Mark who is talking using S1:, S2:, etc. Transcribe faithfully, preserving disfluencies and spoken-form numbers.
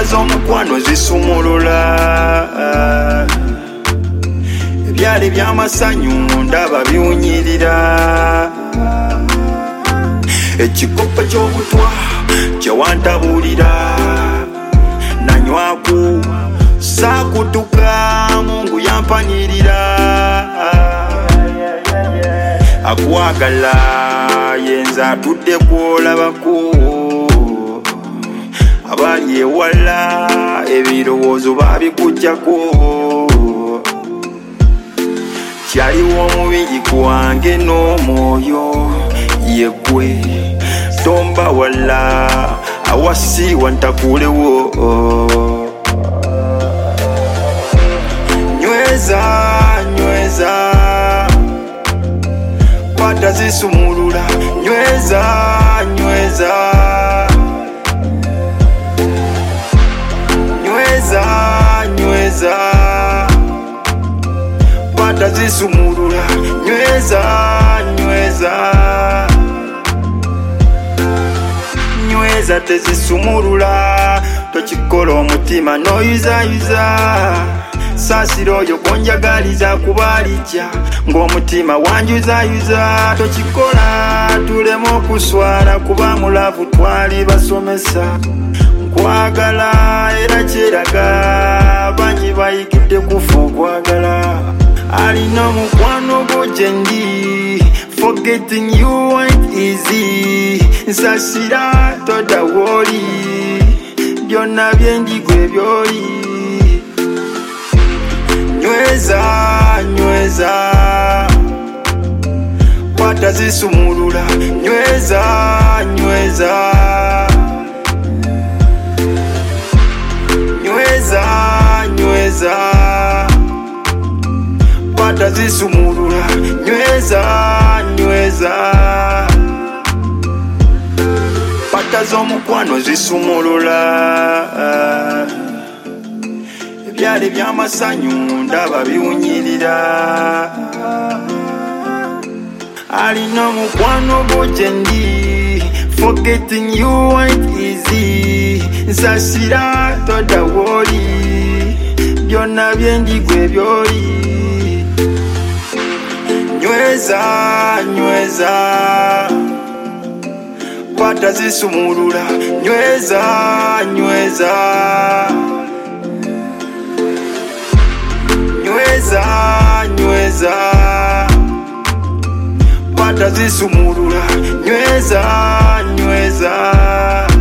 S1: z'omukwano zisumulula ebyali by'amasanyu ndaba biwunyirira ekikopo ky'obutwa kyewantabulira nanywaku saakutuka Mungu yampanirira akwagala yenza atudde kwolabako abali ewala ebirowoozo babikujjako kyaliwo omubiri gwange n'omwoyo yegwe tomba wala awasi wantakulewo nyweza nyweza kwata zisumulula nyweza nyweza nyweza nyweza kwata zisumulula nyweza nyweza nyweza tezisumulula tokikola omutima noyuzayuza saasira oyo gonjagaliza kubalijja ng'omutima wanjuzayuza tokikola tuleme okuswala kuba mulavu twali basomesa nkwagala era kyeraga bangi bayigidde kufa okwagala alina omukwano gwo gye ndi forgetting you ain't easy nsasira toda woli byonna byendigwe byoli nyweza nyweza kwata zisumulula nyweza nyweza nyweza nyweza kwata zisumulula nyweza nyweza pata z'omukwano zisumulula ebyali by'amasanyu ndaba biwunyirira alina omukwano gwo gye ndi forgetting you ain't easy nsasira toda woli byonna byendigwe byoli nyweza nyweza kwata zisumulula nyweza nyweza nyweza nyweza kwata zisumulula nyweza nyweza